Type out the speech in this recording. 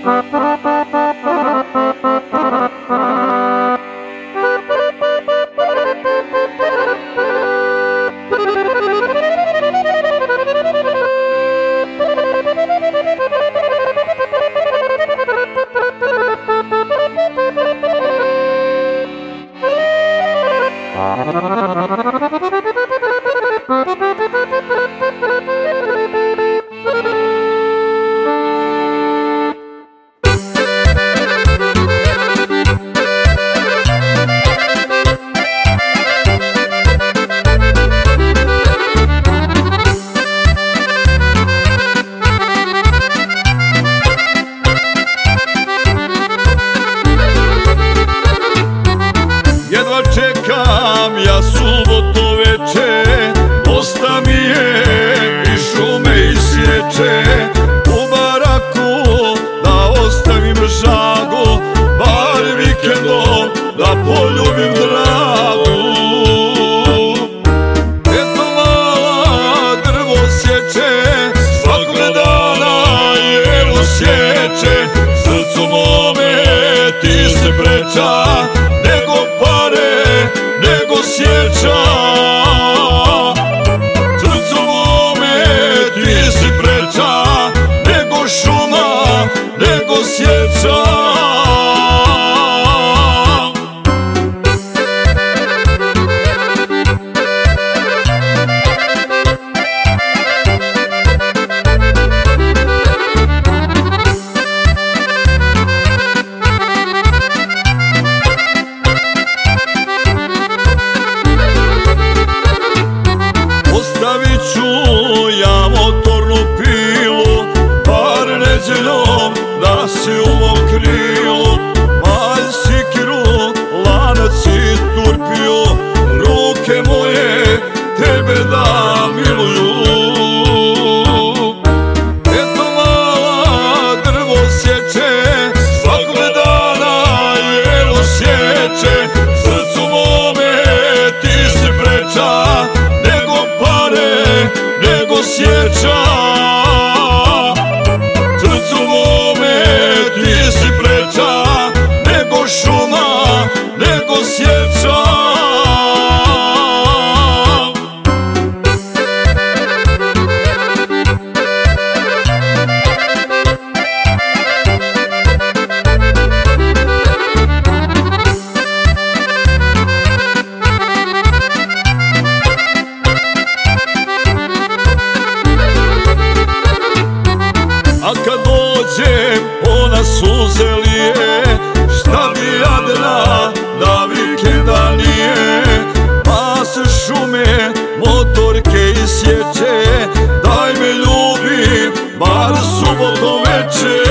Jedva čekam ja suboto veče, dosta mi je i šume i sječe. U baraku da ostavim žagu, bar vikendom da poljubim dragu. Eto mala drvo sječe, svakog dana jelu sječe. Srcu mome ti se preča, nego sjeća. Srcu mome ti si preča, nego šuma, nego sjeća. Ostavit ću ja motornu pilu, bar neđeljom da si u mom krilu. Malj sikiru, lanac i turpiju, ruke moje tebe da miluju. Eto mala drvo sječe, svakog dana jelo sječe. Srcu mome ti se preča, nego sjeća. Srcu mome ti si preča, nego šuma, nego sjeća. A kad dođem ona suze lije, šta bi jadna da vikenda nije. Pa se šume motorke i sječe, daj me ljubi bar subotom veče.